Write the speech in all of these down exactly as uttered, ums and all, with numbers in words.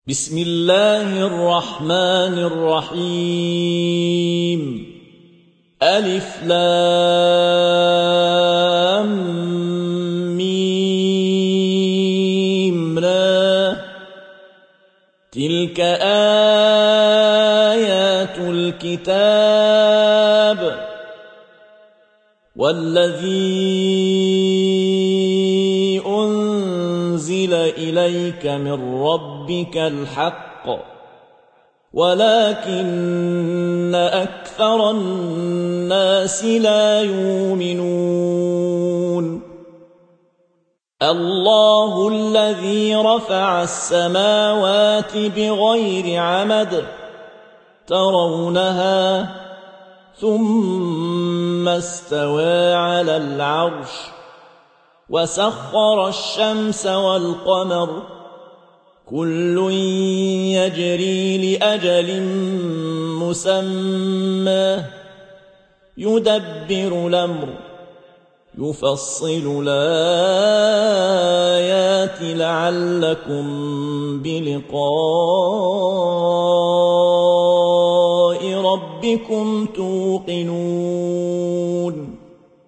بسم الله الرحمن الرحيم ألف لام ميم را تلك آيات الكتاب والذي أنزل إليك من ربك الحق ولكن أكثر الناس لا يؤمنون الله الذي رفع السماوات بغير عمد ترونها ثم استوى على العرش وسخر الشمس والقمر كل يجري لأجل مسمى يدبر الأمر يفصل الآيات لعلكم بلقاء ربكم توقنون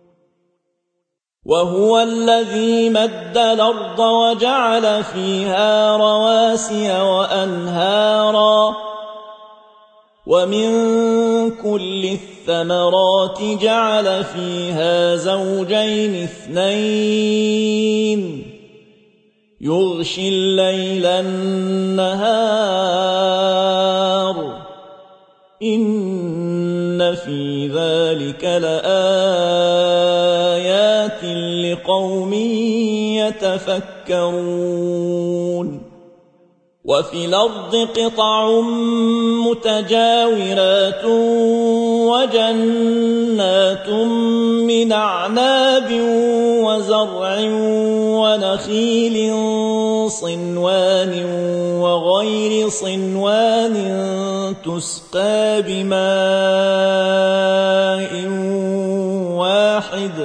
وهو الذي مد الأرض وجعل فيها رواسي وأنهارا ومن كل الثمرات جعل فيها زوجين اثنين يغشي الليل النهار إن في ذلك لآيات لقوم يتفكرون وفي الأرض قطع متجاورات وجنات من أعناب وزرع ونخيل صنوان وغير صنوان تسقى بماء واحد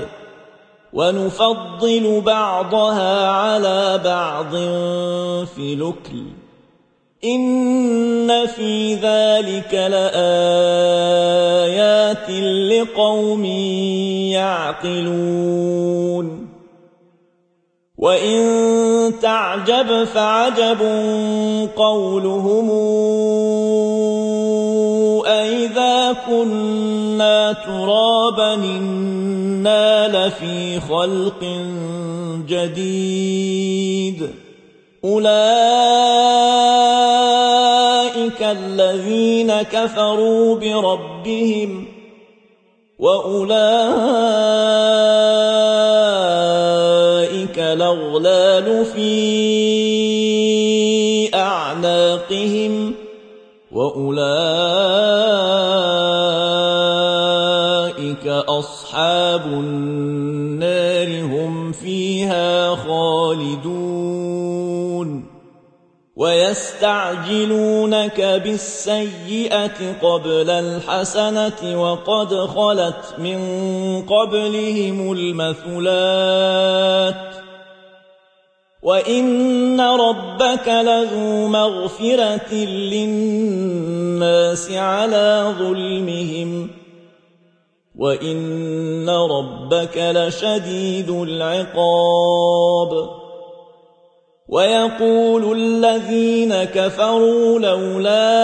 ونفضل بعضها على بعض في الأكل إن في ذلك لآيات لقوم يعقلون وإن تعجب فعجب قولهم أئذا كنا ترابا إنا لفي خلق جديد أولئك الذين كفروا بربهم وأولئك الأغلال في أعناقهم وأولئك أصحاب النار هم فيها خالدون ويستعجلونك بالسيئة قبل الحسنة وقد خلت من قبلهم المثلات وإن ربك لذو مغفرة للناس على ظلمهم وإن ربك لشديد العقاب ويقول الذين كفروا لولا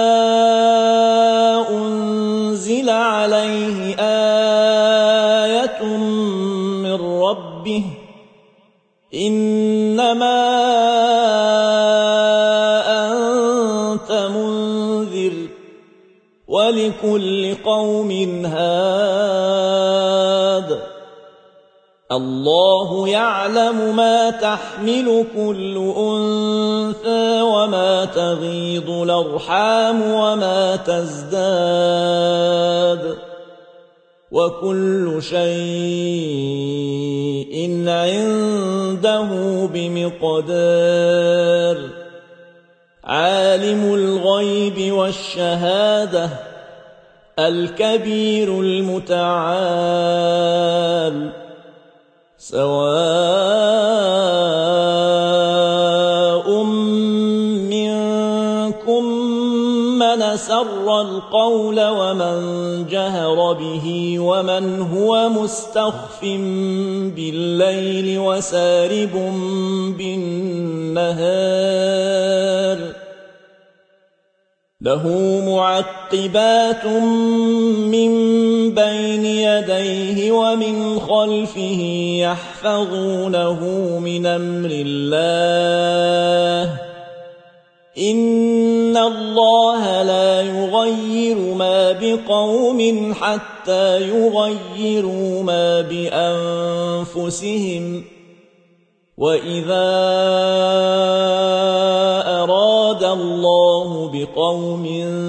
أنزل عليه آية من ربه إنما أنت منذر ولكل قوم هاد الله يعلم ما تحمل كل أنثى وما تغيض الأرحام وما تزداد وكل شيء عنده بمقدار عالم الغيب والشهادة الكبير المتعال سواء من مِنكُم مَّنْ أَسَرَّ الْقَوْلَ وَمَنْ جَهَرَ بِهِ وَمَنْ هُوَ مُسْتَخْفٍ بِاللَّيْلِ وَسَارِبٌ بِالنَّهَارِ لَهُ مُعَقِّبَاتٌ مِّن بَيْنِ يَدَيْهِ وَمِنْ خَلْفِهِ يَحْفَظُونَهُ مِنْ أَمْرِ اللَّهِ إِنَّ اللَّهَ لَا يُغَيِّرُ مَا بِقَوْمٍ حَتَّى يُغَيِّرُوا مَا بِأَنفُسِهِمْ وَإِذَا أَرَادَ اللَّهُ بِقَوْمٍ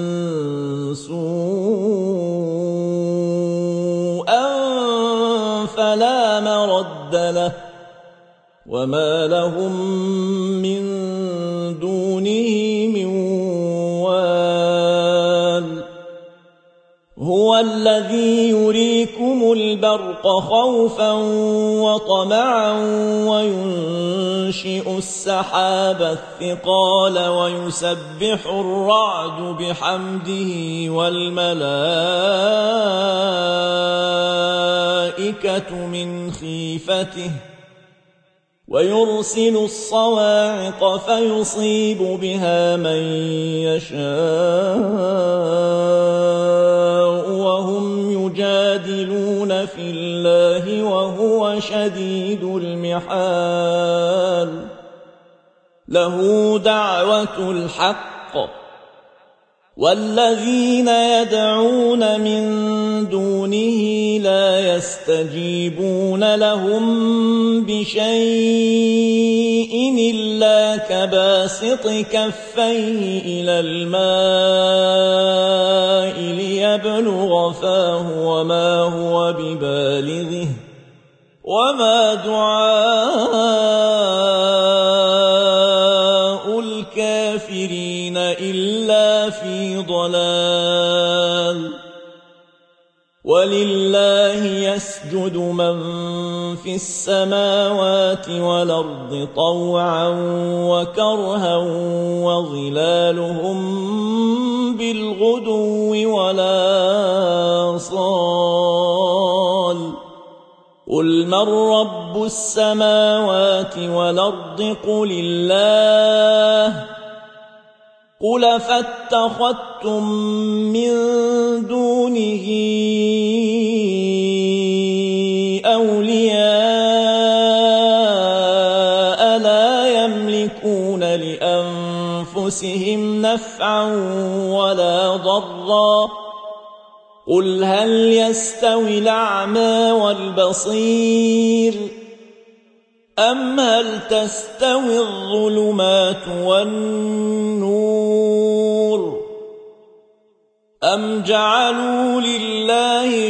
سُوءًا فَلَا مَرَدَّ لَهُ وَمَا لَهُم مِّن دُونِهِ مِن وَالٍ هُوَ الَّذِي يُرِيكُمُ الْبَرْقَ خَوْفًا وَطَمَعًا وَيُنشِئُ السَّحَابَ الثِّقَالَ وَيُسَبِّحُ الرَّعْدُ بِحَمْدِهِ وَالْمَلَائِكَةُ مِنْ خِيفَتِهِ وَيُرْسِلُ الصَّوَاعِقَ فَيُصِيبُ بِهَا مَن يَشَاءُ وَهُمْ يُجَادِلُونَ فِي اللَّهِ وَهُوَ شَدِيدُ الْمِحَالِ لَهُ دَعْوَةُ الْحَقِّ وَالَّذِينَ يَدْعُونَ مِن دُونِهِ لَا يَسْتَجِيبُونَ لَهُم بِشَيْءٍ إِلَّا كَبَاسِطِ كَفَّيْهِ إِلَى الْمَاءِ لِيَبْلُغَ فَاهُ وَمَا هُوَ بِبَالِغِهِ وَمَا دُعَاءُ الْكَافِرِينَ إِلَّا فِي ضَلَالٍ وَلِلَّهِ يَسْجُدُ مَن فِي السَّمَاوَاتِ وَالْأَرْضِ طَوْعًا وَكَرْهًا وَظِلَالُهُم بِالْغُدُوِّ وَالْآصَالِ قُلْ مَن رَّبُّ السَّمَاوَاتِ وَالْأَرْضِ قُلِ اللَّهُ قُلْ فَاتَّخَذْتُم مِّن دُونِهِ أَوْلِيَاءَ لَا يَمْلِكُونَ لِأَنفُسِهِمْ نَفْعًا وَلَا ضَرًّا قُلْ هَلْ يَسْتَوِي الْأَعْمَى وَالْبَصِيرُ أَمْ هَلْ تَسْتَوِي الظُّلُمَاتُ وَالنُّورُ أَمْ جَعَلُوا لِلَّهِ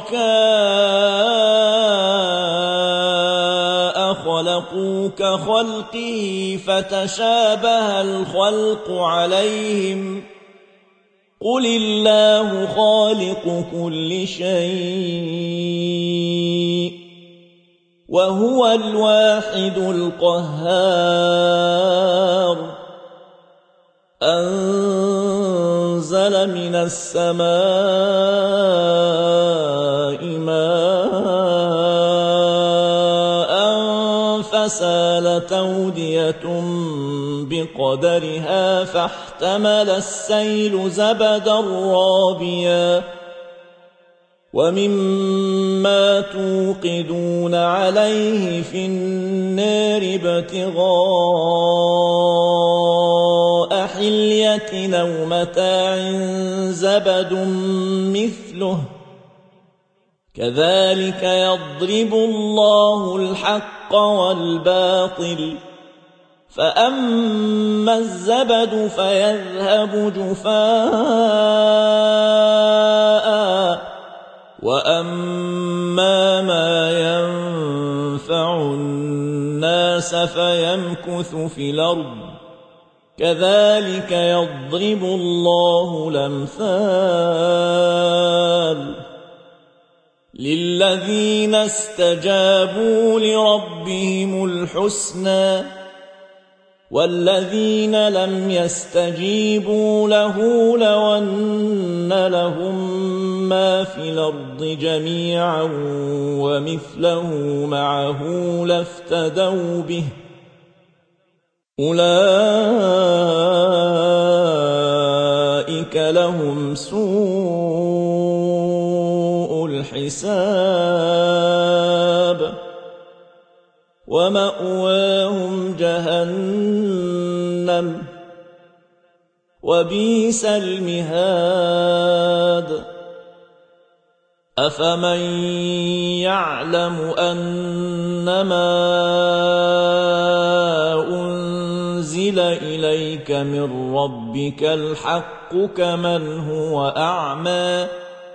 شُرَكَاءَ خَلَقُوا كَخَلْقِهِ فَتَشَابَهَ الْخَلْقُ عَلَيْهِمْ قُلِ اللَّهُ خَالِقُ كُلِّ شَيْءٍ وَهُوَ الْوَاحِدُ الْقَهَّارُ أَنزَلَ مِنَ السَّمَاءِ مَاءً فَسَالَتْ أَوْدِيَةٌ بِقَدَرِهَا فَاحْتَمَلَ السَّيْلُ زَبَدًا رَّابِيًا وَمِمَّا تُوقِدُونَ عَلَيْهِ فِي النَّارِ ابْتِغَاءَ حِلْيَةٍ أَوْ مَتَاعٍ زَبَدٌ مِّثْلُهُ كَذَلِكَ يَضْرِبُ اللَّهُ الْحَقَّ وَالْبَاطِلَ فَأَمَّا الزَّبَدُ فَيَذْهَبُ جُفَاءً وَأَمَّا مَا يَنفَعُ النَّاسَ فَيَمْكُثُ فِي الْأَرْضِ كَذَلِكَ يَضْرِبُ اللَّهُ الْأَمْثَالَ لِلَّذِينَ اسْتَجَابُوا لِرَبِّهِمُ الْحُسْنَى والذين لم يستجيبوا له لو أن لهم ما في الأرض جميعا ومثله معه لافتدوا به أولئك لهم سوء الحساب ومأواهم جهنم وبئس المهاد أفمن يعلم أنما أنزل إليك من ربك الحق كمن هو أعمى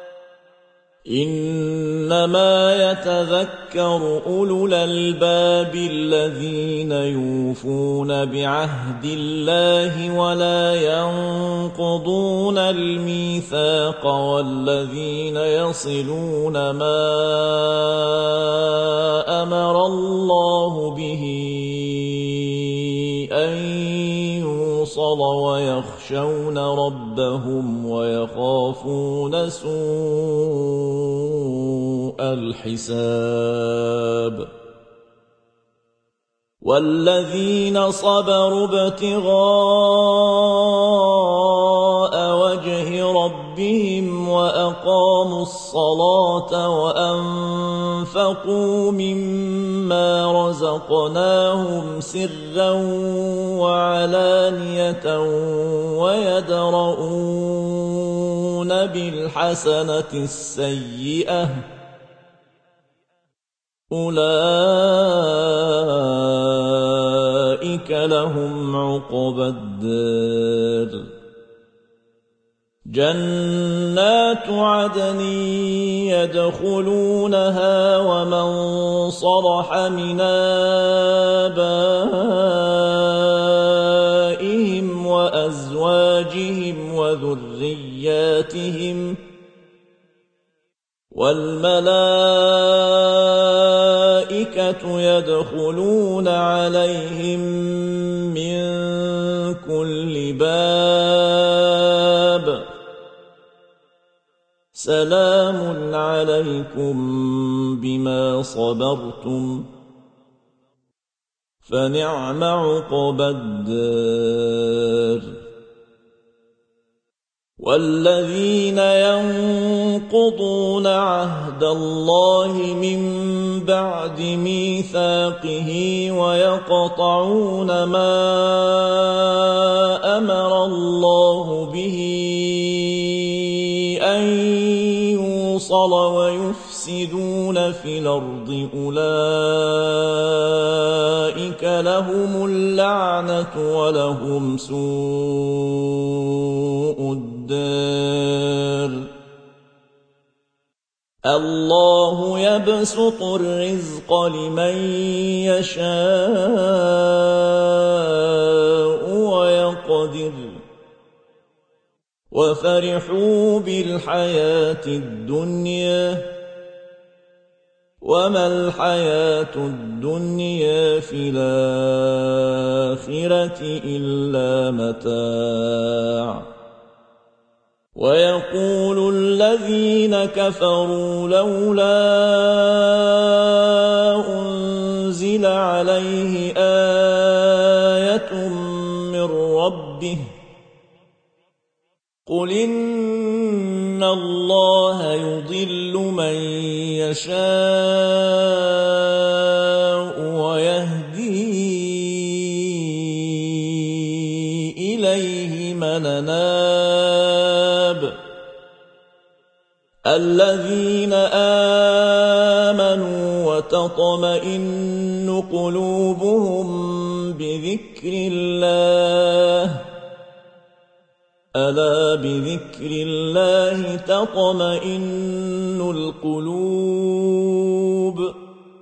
إنما يتذكر أولو الألباب الذين يوفون بعهد الله ولا ينقضون الميثاق والذين يصلون ما أمر الله به أن يوصل ويخشون ربهم ويخافون سوء الحساب والذين صبروا ابتغاء وجه ربهم وأقاموا الصلاة وأنفقوا مما رزقناهم سرا وعلانية ويدرؤون بالحسنة السيئة أولئك لهم عقبى الدار جنات عدن يدخلونها ومن صلح من آبائهم وأزواجهم وذرياتهم والملائكة يدخلون عليهم من كل باب سلام عليكم بما صبرتم فنعم عقبى الدار والذين ينقضون عهد الله من بعد ميثاقه ويقطعون ما أمر الله به أن يوصل ويفسدون في الأرض أولئك لهم اللعنة ولهم سوء الدار الله يبسط الرزق لمن يشاء ويقدر وفرحوا بالحياة الدنيا وما الحياة الدنيا في الآخرة إلا متاع ويقول الذين كفروا لولا أنزل عليه آية من ربه قل إن الله يضل من يشاء ويهدي إليه من أناب الذين آمنوا وتطمئن قلوبهم بذكر الله ألا بذكر الله تطمئن القلوب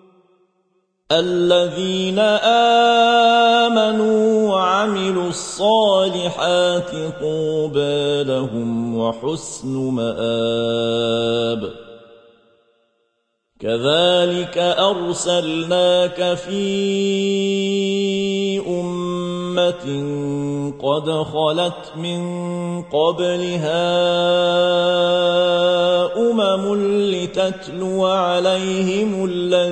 الذين آمنوا وعملوا الصالحات طوبى لهم وحسن مآب كذلك أرسلناك في أمة أمة قد خلت من قبلها أمم لتتلو عليهم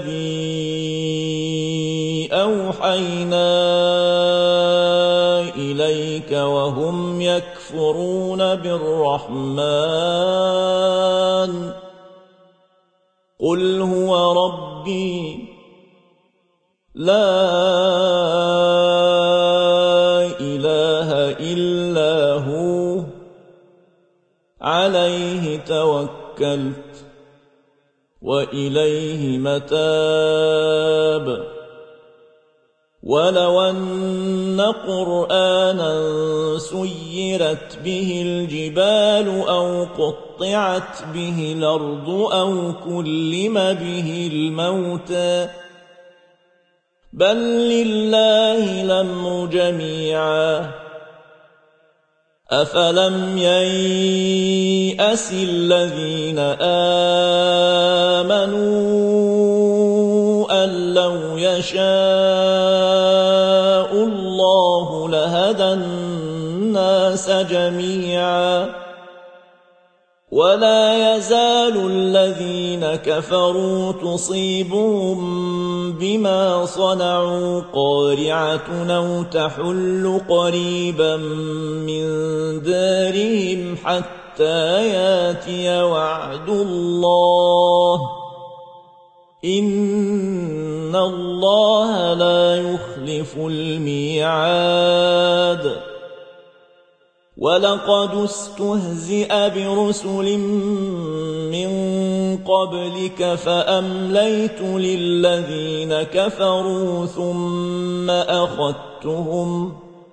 الذي أوحينا إليك وهم يكفرون بالرحمن قل هو ربي لا إله إلا هو عليه توكلت وإليه متاب ولو أن قرآنا سيرت به الجبال أو قطعت به الأرض أو كلم به الموتى بل لله الأمر جميعا أفلم ييأس الذين آمنوا أن لو يشاء الله لهدى الناس جميعا ولا يزال الذين كفروا تصيبهم بما صنعوا قارعة أو تحل قريبا من دارهم حتى ياتي وعد الله إن الله لا يخلف الميعاد ولقد استهزئ برسل من قبلك فأمليت للذين كفروا ثم أخذتهم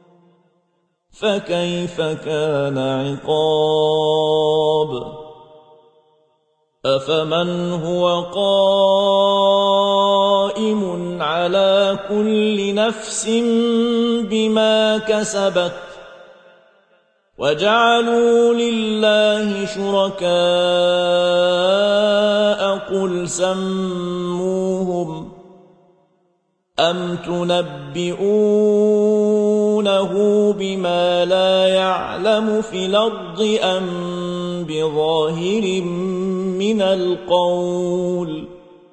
فكيف كان عقاب أفمن هو قائم على كل نفس بما كسبت وجعلوا لله شركاء قل سموهم أم تنبئونه بما لا يعلم في الأرض أم بظاهر من القول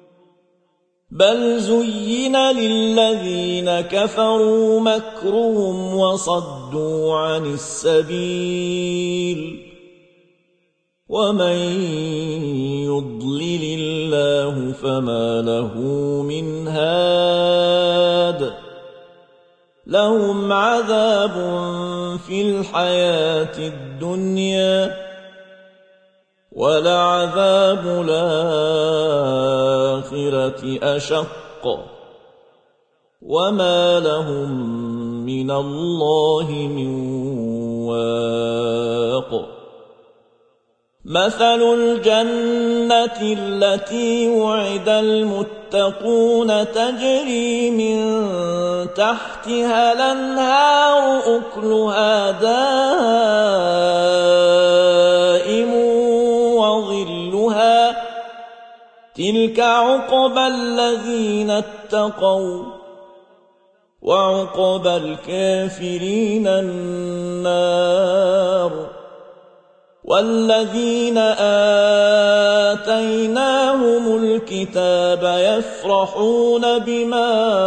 بل زين للذين كفروا مكرهم وصدوا عن السبيل ومن يضلل الله فما له من هاد لهم عذاب في الحياة الدنيا ولعذاب الآخرة أشق وما لهم من الله من واق مثل الجنة التي وعد المتقون تجري من تحتها الأنهار أكلها دائم وظلها تلك عقبى الذين اتقوا وعقبى الكافرين النار والذين آتيناهم الكتاب يفرحون بما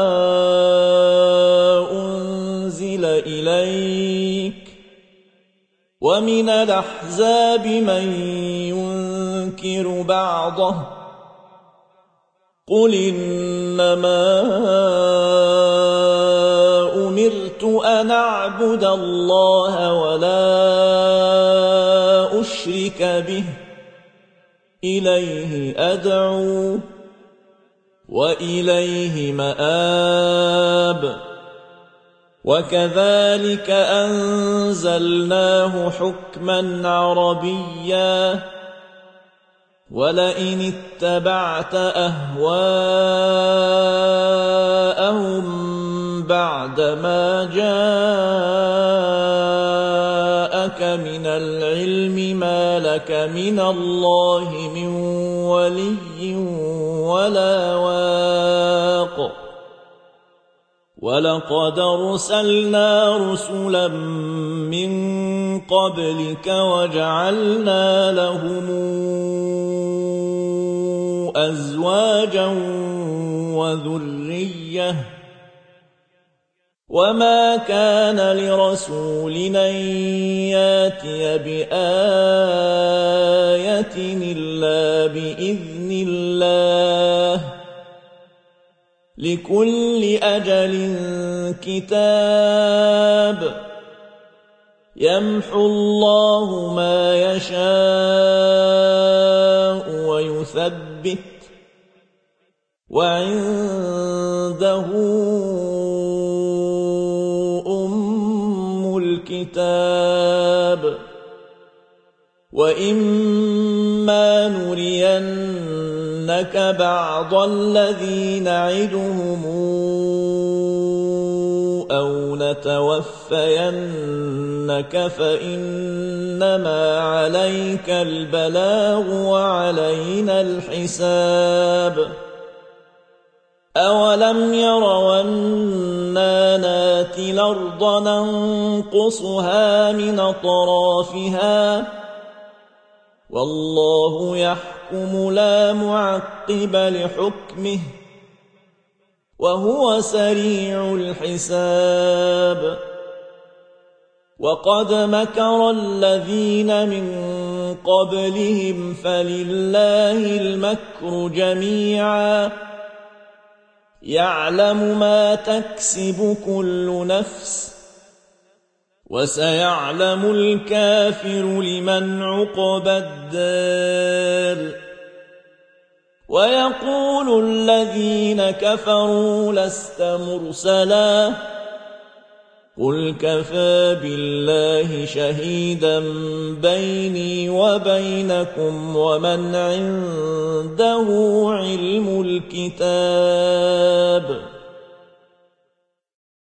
أنزل إليك ومن الأحزاب من ينكر بعضه قل إنما أمرت أن أعبد الله ولا أشرك به إليه أدعو وإليه مآب وكذلك أنزلناه حكما عربيا ولئن اتبعت أهواءهم بعدما جاءك من العلم ما لك من الله من ولي ولا واق ولقد أرسلنا رسلا من قبلك وجعلنا لهم أزواجا وذرية وما كان لرسول أن ياتي بآية إلا بإذن الله لكل أجل كتاب يمحو الله ما يشاء ويثبت وعنده أم الكتاب وإما نرينك بعض الذي نعدهم أو نتوفينك فإنما عليك البلاغ وعلينا الحساب أولم يروا أنا ناتي الأرض ننقصها من أطرافها والله يحكم لا معقب لحكمه وهو سريع الحساب وقد مكر الذين من قبلهم فلله المكر جميعا يعلم ما تكسب كل نفس وسيعلم الكافر لمن عقبى الدار ويقول الذين كفروا لست مرسلا قل كفى بالله شهيدا بيني وبينكم ومن عنده علم الكتاب